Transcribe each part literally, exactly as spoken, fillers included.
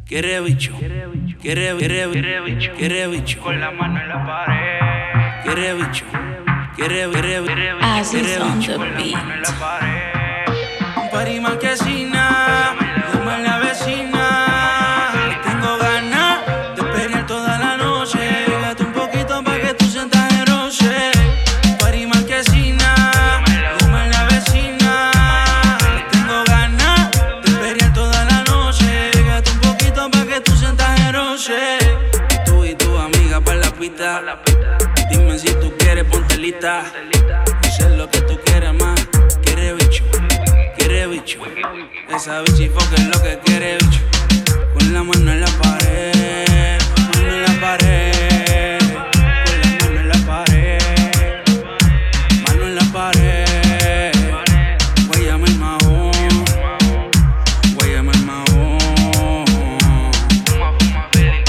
Quiere bicho, quiere, quiere, quiere bicho, quiere bicho, con la mano en la pared. Quiere bicho, quiere, quiere, quiere bicho, quiere bicho, con la mano en la pared. Un party marquesina, llama a la vecina. Tengo ganas de pelear toda la noche. Pégate un poquito pa' que tú sientas el roce. Un party marquesina, llama a la vecina. Tengo ganas de pelear toda la noche. Pégate un poquito pa' que tú sientas el roce. Tú y tu amiga pa' la pista. Dime si tú quieres, ponte lista. Yo sé lo que tú quieres más. Quiere bicho, quiere bicho. Esa bichifoca es lo que quiere bicho. Con la mano en la pared, mano en la pared. Con la mano en la pared, mano en la pared. Guáyame el mahón, guáyame el mahón. Fuma, fuma, Billy.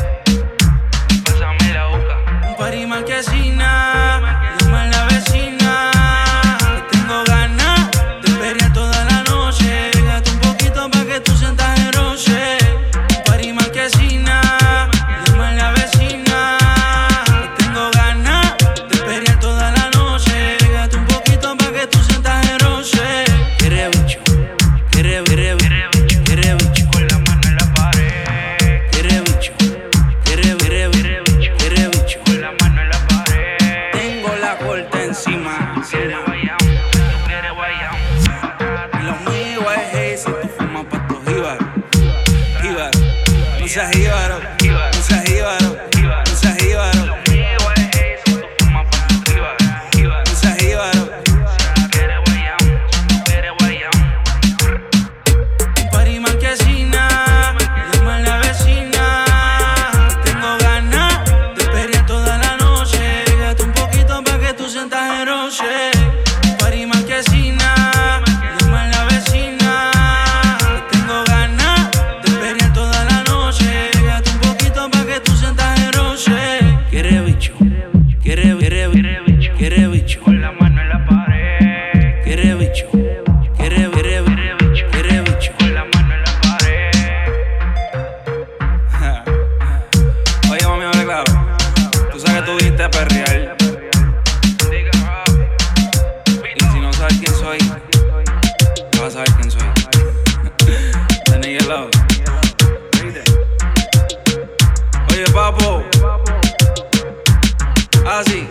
Pásame la boca. Un party marquesina, llama a la vecina. Tengo ganas de pelear toda la noche. Pégate un poquito pa' que tú sientas el roce. Un party marquesina, llama a la vecina. Tengo ganas de pelear toda la noche. Pégate un poquito pa' que tú sientas el roce. Quiere bicho, quiere, quiere, quiere bicho, quiere bicho, con la mano en la pared. Quiere bicho, quiere, quiere, quiere bicho, quiere bicho, con la mano en la pared. Tengo la corte encima. Quiere guayam, tú quieres guayam. Y lo mío es ese, tú fumas pa' tu jíbaro. Jíbaro, no seas jíbaro, no seas jíbaro, no seas jíbaro. Lo mío es ese, tú fumas pa' tu jíbaro. No seas jíbaro. Quiere guayam, tú quieres guayam. Un party marquesina, llama a la vecina. Tengo ganas de pelear toda la noche. Pégate un poquito pa' que tú sientas el roce. Un party marquesina, llama a la vecina. Tengo ganas de pelear toda la noche. Pégate un poquito pa' que tú sientas el roce. Quiere bicho, quiere, quiere, quiere bicho, quiere bicho, con la mano en la pared. Quiere bicho, quiere, quiere, quiere bicho, quiere bicho, con la mano en la pared. Oye, mami, hable claro. Tú sabes que tú viniste a perrear. Y si no sabes quién soy, ya vas a saber quién soy. Tenéis el lado. Oye, papo. Así.